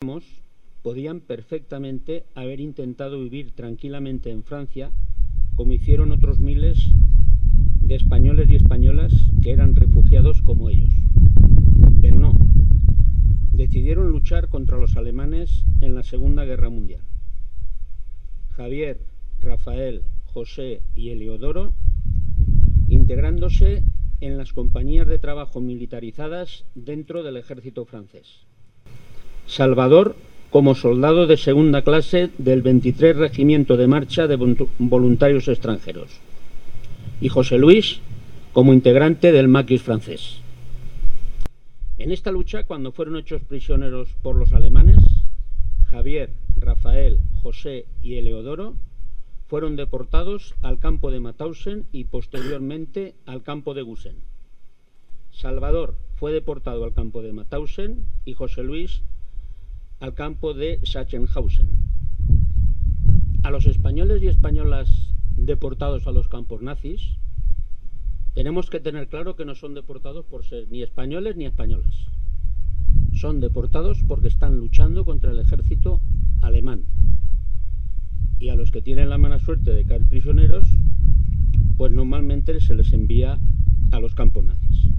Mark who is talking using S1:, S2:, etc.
S1: digamos, podían perfectamente haber intentado vivir tranquilamente en Francia, como hicieron otros miles de españoles y españolas que eran refugiados como ellos. Pero no, decidieron luchar contra los alemanes en la Segunda Guerra Mundial. Javier, Rafael, José y Eleodoro, integrándose en las compañías de trabajo militarizadas dentro del ejército francés. Salvador, como soldado de segunda clase del 23 Regimiento de Marcha de Voluntarios Extranjeros, y José Luis, como integrante del Maquis francés. En esta lucha, cuando fueron hechos prisioneros por los alemanes, Javier, Rafael, José y Eleodoro fueron deportados al campo de Mauthausen y posteriormente al campo de Gusen. Salvador fue deportado al campo de Mauthausen y José Luis al campo de Sachsenhausen. A los españoles y españolas deportados a los campos nazis, tenemos que tener claro que no son deportados por ser ni españoles ni españolas. Son deportados porque están luchando contra el ejército alemán. Y a los que tienen la mala suerte de caer prisioneros, pues normalmente se les envía a los campos nazis.